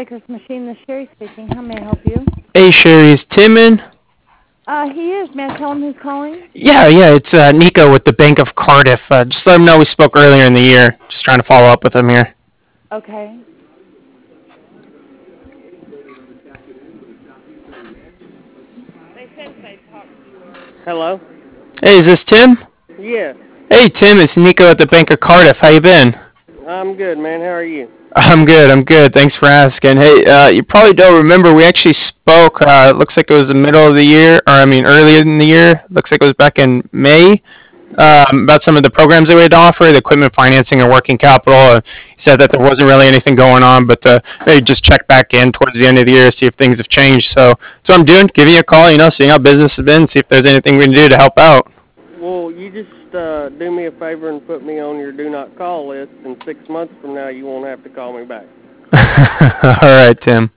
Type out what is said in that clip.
Baker's Machine. This is Sherry speaking. How may I help you? Hey, Sherry, is Tim in? He is. May I tell him who's calling? Yeah, it's Nico with the Bank of Cardiff. Just let him know we spoke earlier in the year. Just trying to follow up with him here. Okay. Hello? Hey, is this Tim? Yes. Hey, Tim, it's Nico at the Bank of Cardiff. How you been? I'm good, man. How are you? I'm good. Thanks for asking. Hey, you probably don't remember, we actually spoke, it looks like it was the middle of the year, earlier in the year. Looks like it was back in May. About some of the programs that we had to offer, the equipment financing and working capital. He said that there wasn't really anything going on, but maybe just check back in towards the end of the year, see if things have changed. So that's what I'm doing, giving you a call, seeing how business has been, see if there's anything we can do to help out. Well, you just do me a favor and put me on your do not call list, and 6 months from now you won't have to call me back. All right, Tim.